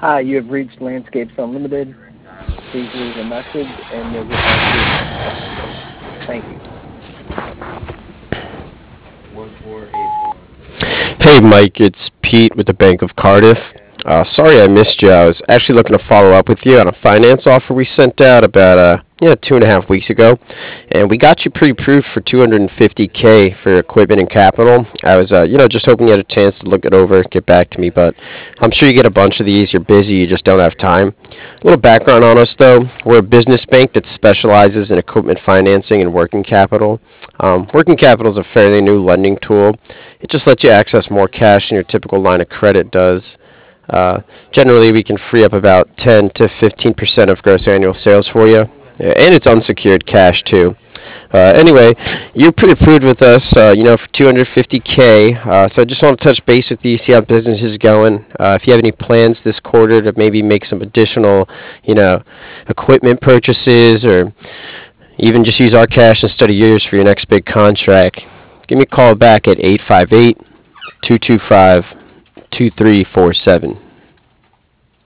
Hi, you have reached Landscapes Unlimited. Please leave a message and you'll get back to you as soon as possible. Thank you. Hey Mike, it's Pete with the Bank of Cardiff. Sorry I missed you. I was actually looking to follow up with you on a finance offer we sent out about 2.5 weeks ago, and we got you pre-approved for 250K for equipment and capital. I was just hoping you had a chance to look it over, get back to me, but I'm sure you get a bunch of these. You're busy, you just don't have time. A little background on us though: we're a business bank that specializes in equipment financing and working capital. Working capital is a fairly new lending tool. It just lets you access more cash than your typical line of credit does. Generally, we can free up about 10 to 15% of gross annual sales for you, and it's unsecured cash too. Anyway, you're pre-approved with us, for 250K. So I just want to touch base with you, see how business is going. If you have any plans this quarter to maybe make some additional, equipment purchases, or even just use our cash instead of yours for your next big contract, give me a call back at 858 225 2347.